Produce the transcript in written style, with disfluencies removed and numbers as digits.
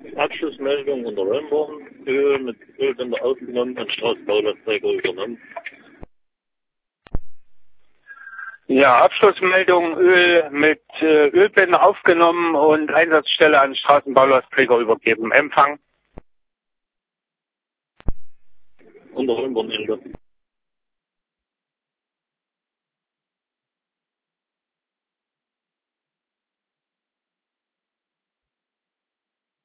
Abschlussmeldung unter Römborn, Öl mit Ölbänder aufgenommen und Straßenbaulasträger übernommen. Ja, Abschlussmeldung, Öl mit Ölbänder aufgenommen und Einsatzstelle an Straßenbaulastträger übergeben. Empfang. Unter Römborn, Ende.